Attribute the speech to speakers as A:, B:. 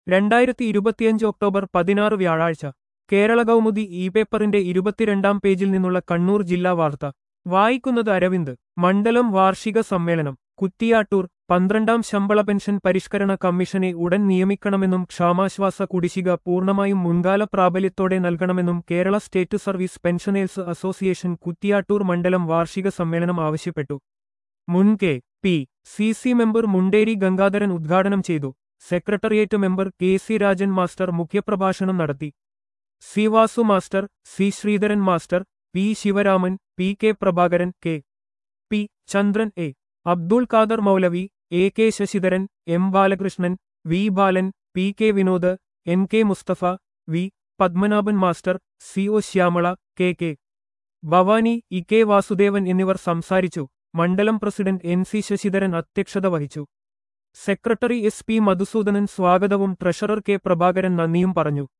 A: 2025 October 16 വ്യാഴാഴ്ച Kerala Kaumudi E പേപ്പറിന്റെ 22-ാം പേജിൽ നിന്നുള്ള കണ്ണൂർ ജില്ലാ വാർത്ത വായിക്കുന്നത് അരവിന്ദ്. മണ്ഡലം വാർഷിക സമ്മേളനം കുറ്റിയാട്ടൂർ. 12-ാം ശമ്പള പെൻഷൻ പരിഷ്കരണ കമ്മീഷനെ ഉടൻ നിയമിക്കണമെന്നും ക്ഷാമാശ്വാസ കുടിശ്ശിക പൂർണ്ണമായും മുൻകാല പ്രാബല്യത്തോടെ നൽകണമെന്നും Kerala state service pensioners association Kuttiattoor മണ്ഡലം വാർഷിക സമ്മേളനം ആവശ്യപ്പെട്ടു. മുൻ കെ.പി.സി.സി മെമ്പർ മുണ്ടേരി ഗംഗാധരൻ ഉദ്ഘാടനം ചെയ്തു. Secretariat member K C. Rajan master മുഖ്യപ്രഭാഷണം നടത്തി. C. Vasu master, C. Sreedharan master, P. Sivaraman, P. K. Prabhakaran, K. P. Chandran, A. Abdul Khader Moulavi, A. K. Sasidharan, M. Balakrishnan, V. Balan, P. K. Vinod, N. K. Musthafa, V. Padmanabhan master, C. O. Shyamala, K. K. Bhavani, E. K. Vasudevan എന്നിവർ സംസാരിച്ചു. മണ്ഡലം president N. C. Sasidharan അധ്യക്ഷത വഹിച്ചു. Secretary S. P. Madhusoodanan സ്വാഗതവും treasurer K. Prabhakaran നന്ദിയും പറഞ്ഞു.